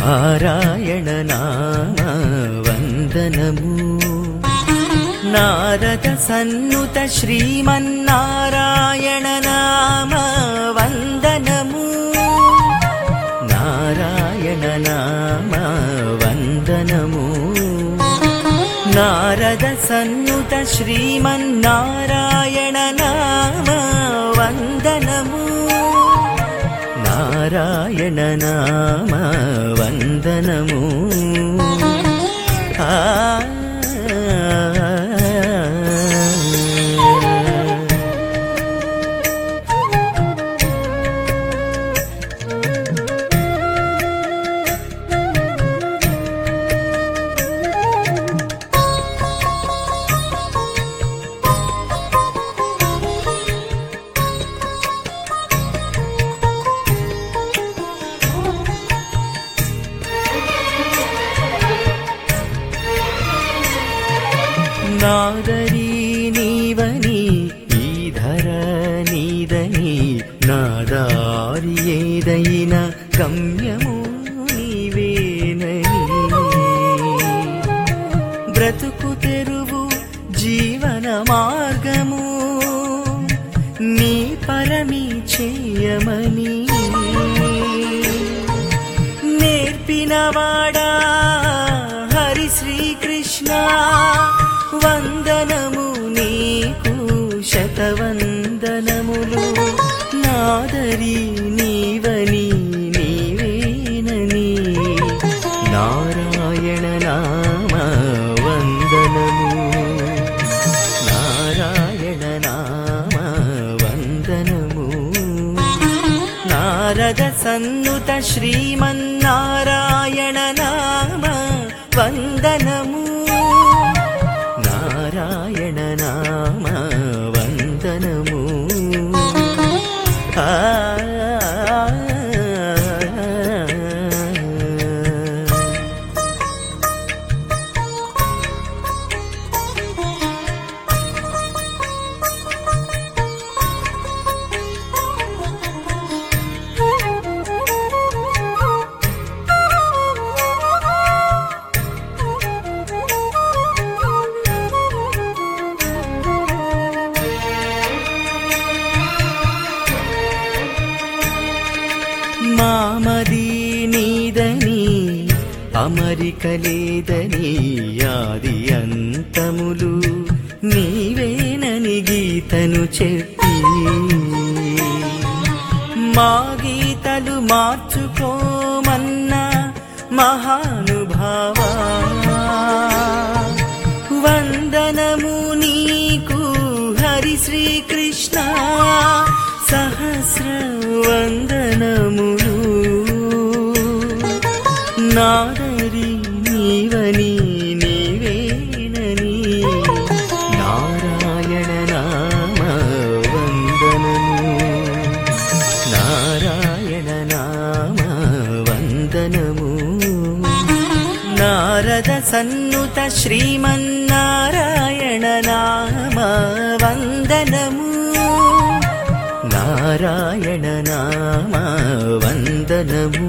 నారాయణ నామ వందనము. నారద సన్నుత శ్రీమన్నారాయణ నామ వందనము. నారాయణ నామ వందనము. నారద సన్నుత శ్రీమన్నారాయణ నామ వందనము. నారాయణ నామ వందనము. నాదరీ నీవని ఈ ధర నీదని, నాదారి ఏదైన గమ్యము నీవేనని. బ్రతుకు తెరువు జీవన మార్గము నీ పరమి చేయమని నేర్పినవాడా హరి శ్రీకృష్ణ. వందనము నీకు శతవందనములు. నాదరి నీవని నీవేనని, నారాయణ నామ వందనము. నారాయణ నామ వందనము. నారద సన్నుత శ్రీమన్నారాయణ నామ వందనము. నారాయణ నామ వందనము. మామది నీదని అమరిక లేదని, ఆది అంతములు నీవేనని గీతను చెప్పి, మా గీతలు మార్చుకోమన్నా మహానుభావా. వందనము నీకు హరి శ్రీకృష్ణ. సహస్ర వందనములు. నాదరి నీవని నీవేనని, నారాయణ నామ వందనము. నారాయణ నామ వందనము. నారద సన్నుత శ్రీమన్నారాయణ నామ వందనము. నారాయణ నామ వందనము.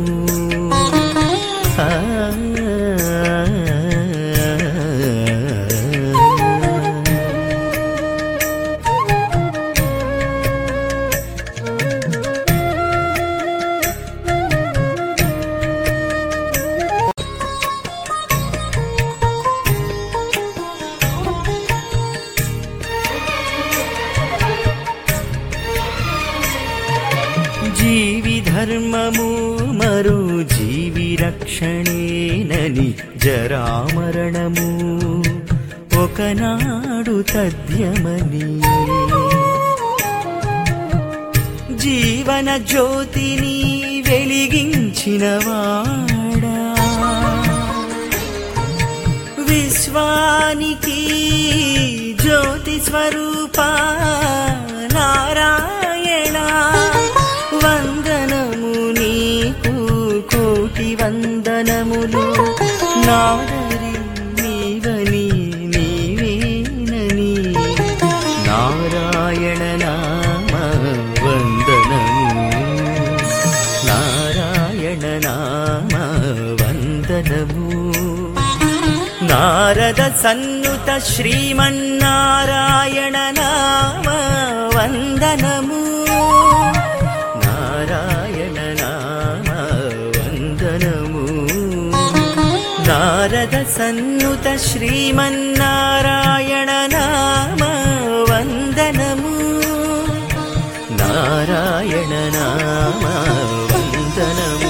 జీవి ధర్మము మరు జీవి రక్షణేనని, జరామరణము ఒకనాడు తథ్యమని. జీవన జ్యోతిని వెలిగించినవాడా, విశ్వానికి జ్యోతి స్వరూపా నారాయణ. వందనము నీకు కోటి వందనములు. నాదరి నీవని నీవేనని, నారాయణ నామ వందనము. నారాయణ నామ వందనము. సన్నుత శ్రీమన్నారాయణ నామ వందనము నారాయణ నామ వందనము నారద సన్నుత శ్రీమన్నారాయణ నామ వందనము నారాయణ నామ వందనము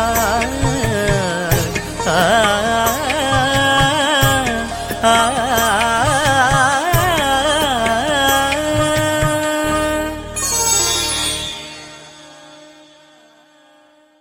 ఆ